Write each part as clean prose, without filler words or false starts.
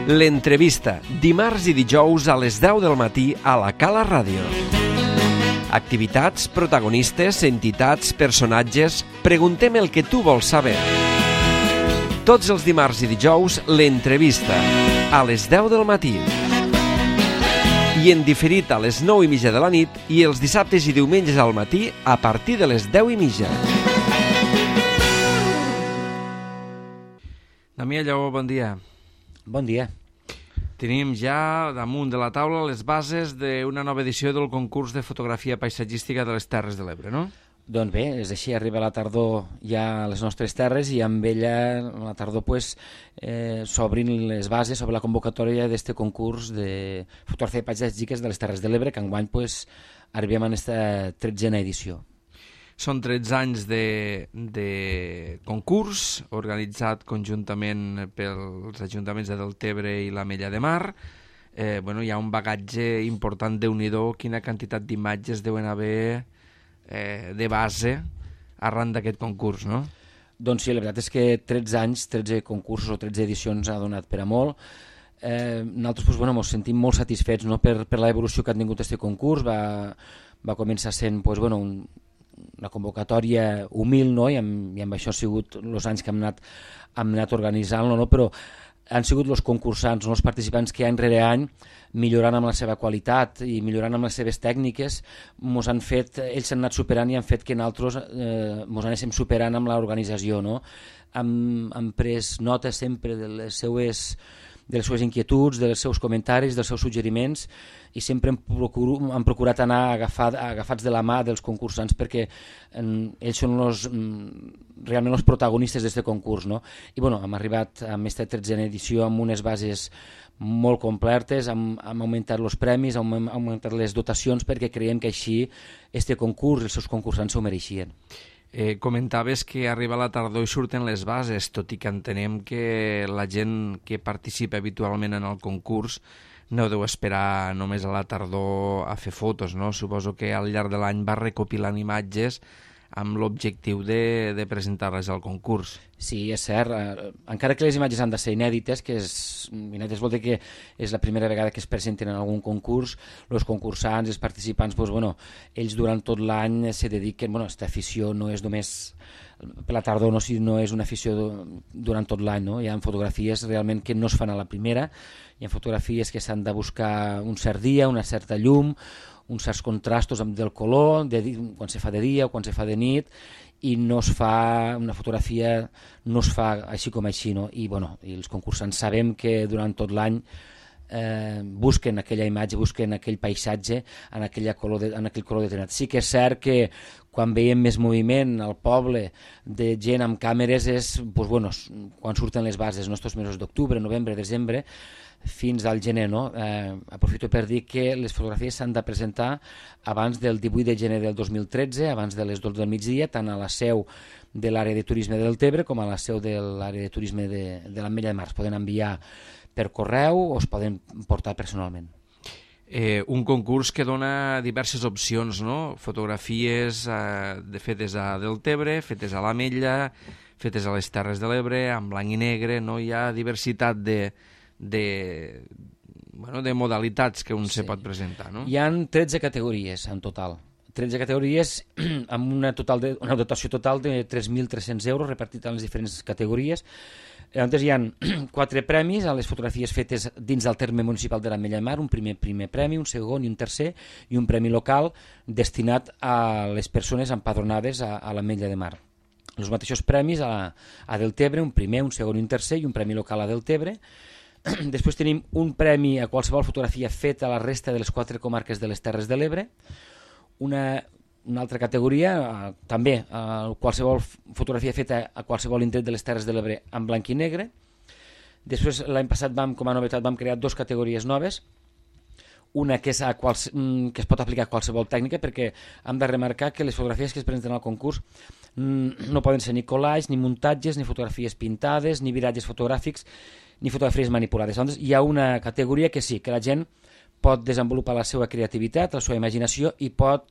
L'entrevista, dimarts i dijous a les 10 del matí a la Cala Ràdio. Activitats, protagonistes, entitats, personatges... Preguntem el que tu vols saber. Tots els dimarts i dijous, l'entrevista, a les 10 del matí. I en diferit a les 9:30 de la nit i els dissabtes i diumenges al matí a partir de les 10:30. Damià Lleó, bon dia. Bon dia. Tenim ja damunt de la taula les bases d'una nova edició del concurs de fotografia paisatgística de les Terres de l'Ebre, no? Doncs bé, és així, arriba la tardor ja a les nostres terres i amb ella, a la tardor, s'obrin les bases sobre la convocatòria d'aquest concurs de fotografia paisatgística de les Terres de l'Ebre, que enguany arribem a aquesta 13a edició. Són 13 anys de concurs organitzat conjuntament pels ajuntaments de Deltebre i l'Ametlla de Mar. Hi ha un bagatge important, Déu-n'hi-do, quina quantitat d'imatges deuen haver de base arran d'aquest concurs, no? Doncs sí, la veritat és que 13 anys, 13 concursos o 13 edicions ha donat per a molt. Nosaltres ens sentim molt satisfets, no, per l'evolució que ha tingut aquest concurs. Va començar sent una convocatòria humil, no? I amb això ha sigut els anys que hem anat organitzant-lo, no? Però han sigut els concursants, els participants que any rere any, millorant amb la seva qualitat i millorant amb les seves tècniques, ells s'han anat superant i han fet que nosaltres ens anéssim superant amb l'organització, no? Hem pres nota sempre de les seues inquietuds, dels seus comentaris, dels seus suggeriments, i sempre hem procurat anar agafats de la mà dels concursants, perquè ells són realment els protagonistes d'aquest concurs, no? I hem arribat a aquesta 13a edició amb unes bases molt completes, hem augmentat els premis, hem augmentat les dotacions, perquè creiem que així aquest concurs, els seus concursants s'ho mereixien. Comentaves que arriba la tardor i surten les bases, tot i que entenem que la gent que participa habitualment en el concurs no deu esperar només a la tardor a fer fotos, no? Suposo que al llarg de l'any va recopilant imatges amb l'objectiu de presentar-les al concurs. Sí, és cert. Encara que les imatges han de ser inèdites, inèdites vol dir que és la primera vegada que es presenten en algun concurs, els concursants, els participants, ells durant tot l'any se dediquen, aquesta afició no és només per la tardor, no és una afició durant tot l'any, no? Hi ha fotografies realment que no es fan a la primera, hi ha fotografies que s'han de buscar un cert dia, una certa llum, uns certs contrastos del color, quan se fa de dia o quan se fa de nit, i una fotografia no es fa així com així, no? I els concursants sabem que durant tot l'any busquen aquella imatge, busquen aquell paisatge en aquell color determinat. Sí que és cert que quan veiem més moviment al poble de gent amb càmeres és quan surten les bases, estos mesos d'octubre, novembre, desembre, fins al gener, no? Aprofito per dir que les fotografies s'han de presentar abans del 18 de gener del 2013, abans de les 12 del migdia, tant a la seu de l'àrea de turisme de Deltebre com a la seu de l'àrea de turisme de l'Ametlla de Mar. Es poden enviar per correu o es poden portar personalment. Un concurs que dona diverses opcions, no? Fotografies fetes a Deltebre, fetes a l'Ametlla, fetes a les Terres de l'Ebre, en blanc i negre, no? Hi ha diversitat de modalitats que un se pot presentar, no? Hi ha 13 categories en total. 13 categories amb una dotació total de 3.300 euros repartit en les diferents categories. Llavors hi ha 4 premis a les fotografies fetes dins del terme municipal de l'Ametlla de Mar, un primer premi, un segon i un tercer, i un premi local destinat a les persones empadronades a l'Ametlla de Mar. Els mateixos premis a Deltebre, un primer, un segon i un tercer, i un premi local a Deltebre. Després tenim un premi a qualsevol fotografia feta a la resta de les 4 comarques de les Terres de l'Ebre, una altra categoria, també qualsevol fotografia feta a qualsevol indret de les Terres de l'Ebre en blanc i negre. Després, l'any passat, com a novetat, vam crear 2 categories noves, una que es pot aplicar a qualsevol tècnica, perquè hem de remarcar que les fotografies que es presenten al concurs no poden ser ni collages, ni muntatges, ni fotografies pintades, ni viratges fotogràfics, ni fotografies manipulades. Llavors, hi ha una categoria que sí, que la gent pot desenvolupar la seva creativitat, la seva imaginació, i pot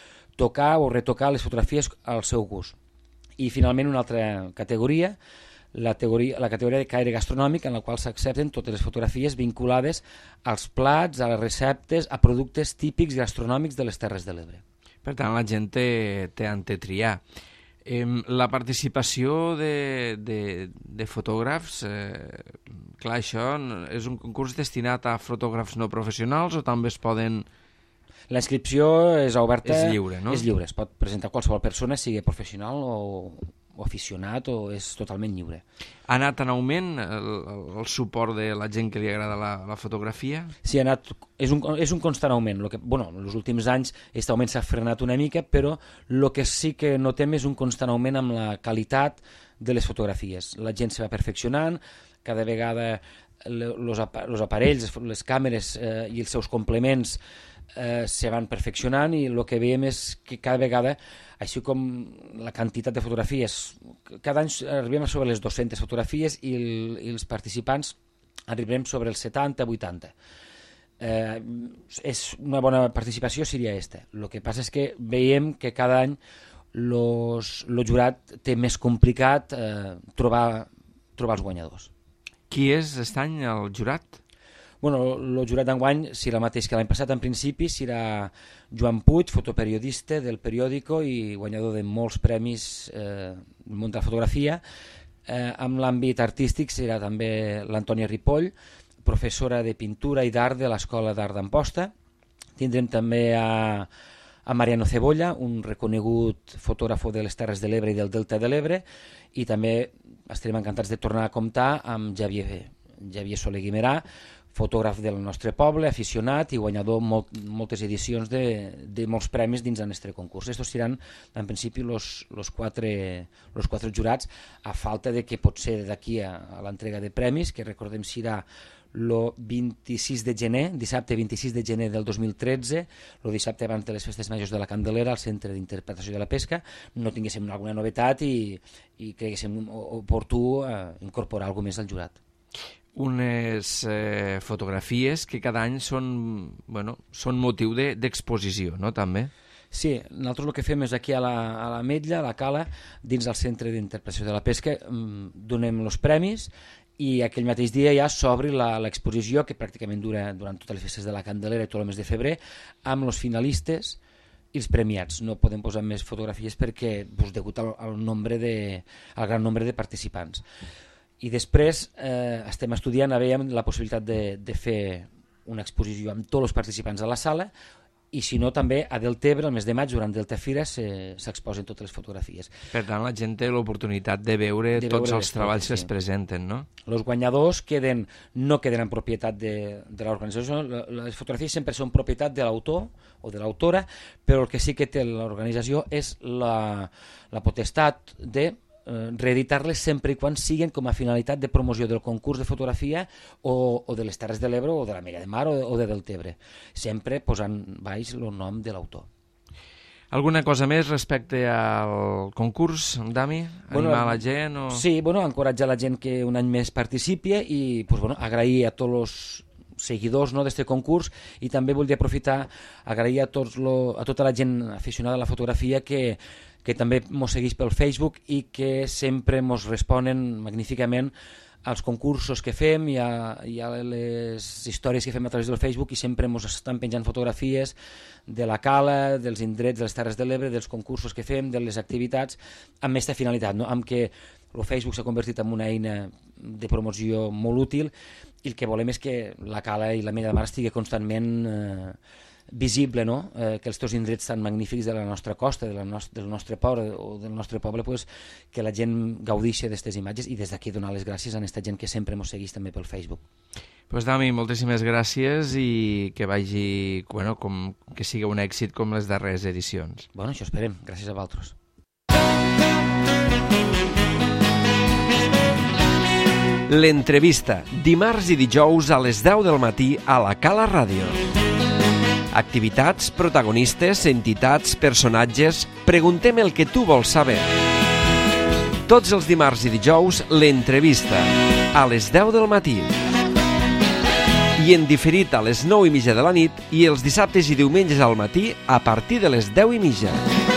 tocar o retocar les fotografies al seu gust. I finalment una altra categoria, la categoria de caire gastronòmic, en la qual s'accepten totes les fotografies vinculades als plats, a les receptes, a productes típics gastronòmics de les Terres de l'Ebre. Per tant, la gent té on triar. La participació de fotògrafs, clar, això és un concurs destinat a fotògrafs no professionals o també es poden... La inscripció és oberta... És lliure, no? És lliure, es pot presentar qualsevol persona, sigui professional o aficionat, o és totalment lliure. Ha anat en augment el suport de la gent que li agrada la fotografia? Sí, és un constant augment. En els últims anys aquest augment s'ha frenat una mica, però el que sí que notem és un constant augment amb la qualitat de les fotografies. La gent se va perfeccionant, cada vegada els aparells, les càmeres i els seus complements se van perfeccionant, i el que veiem és que cada vegada, així com la quantitat de fotografies, cada any arribem a sobre les 200 fotografies i els participants arribem sobre els 70-80. És una bona participació, seria aquesta. El que passa és que veiem que cada any el jurat té més complicat trobar els guanyadors. Qui és aquest any el jurat? El jurat d'enguany serà el mateix que l'any passat. En principi serà Joan Puig, fotoperiodista del periòdico i guanyador de molts premis del món de la fotografia. Amb l'àmbit artístic serà també l'Antònia Ripoll, professora de pintura i d'art de l'Escola d'Art d'Amposta. Tindrem també a Mariano Cebolla, un reconegut fotògrafo de les Terres de l'Ebre i del Delta de l'Ebre, i també estarem encantats de tornar a comptar amb Javier Soler Guimerà, fotògraf del nostre poble, aficionat i guanyador moltes edicions de molts premis dins del nostre concurs. Estos seran, en principi, los quatre jurats, a falta de que potser d'aquí a l'entrega de premis, que recordem serà el 26 de gener, dissabte 26 de gener del 2013, el dissabte abans de les festes majors de la Candelera, al Centre d'Interpretació de la Pesca, no tinguéssim alguna novetat i creguéssim oportú incorporar alguna més al jurat. Unes fotografies que cada any són motiu d'exposició, no, també? Sí, nosaltres el que fem és aquí a l'Ametlla, a la Cala, dins del Centre d'Interpretació de la Pesca, donem els premis i aquell mateix dia ja s'obri l'exposició, que pràcticament dura durant totes les festes de la Candelera i tot el mes de febrer, amb els finalistes i els premiats. No podem posar més fotografies perquè, degut al gran nombre de participants. I després estem estudiant, veiem la possibilitat de fer una exposició amb tots els participants a la sala, i si no també a Deltebre, el mes de maig, durant Delta Fira, s'exposen totes les fotografies. Per tant, la gent té l'oportunitat de veure tots els treballs que es presenten, no? Els guanyadors no queden en propietat de l'organització. Les fotografies sempre són propietat de l'autor o de l'autora, però el que sí que té l'organització és la potestat de reeditar-les sempre i quan siguin com a finalitat de promoció del concurs de fotografia o de les Terres de l'Ebre o de l'Ametlla de Mar o de Deltebre, sempre posant baix el nom de l'autor. Alguna cosa més respecte al concurs, Dami? Animar la gent? Sí, encoratjar la gent que un any més participi i agrair a tots els seguidors d'aquest concurs, i també voldria aprofitar agrair a tota la gent aficionada a la fotografia que també ens segueix pel Facebook i que sempre ens responen magníficament als concursos que fem i a les històries que fem a través del Facebook, i sempre ens estan penjant fotografies de la Cala, dels indrets de les Terres de l'Ebre, dels concursos que fem, de les activitats, amb aquesta finalitat, amb que el Facebook s'ha convertit en una eina de promoció molt útil, i el que volem és que la Cala i l'Ametlla de Mar estigui constantment visible, que els teus indrets tan magnífics de la nostra costa, del nostre poble, que la gent gaudeixi d'aquestes imatges, i des d'aquí donar les gràcies a aquesta gent que sempre ens segueix també pel Facebook. Dami, moltíssimes gràcies i que vagi, que sigui un èxit com les darreres edicions. Això esperem, gràcies a vosaltres. L'entrevista, dimarts i dijous a les 10 del matí a la Cala Ràdio. Activitats, protagonistes, entitats, personatges... Preguntem el que tu vols saber. Tots els dimarts i dijous, l'entrevista, a les 10 del matí. I en diferit a les 9:30 de la nit i els dissabtes i diumenges al matí a partir de les 10:30.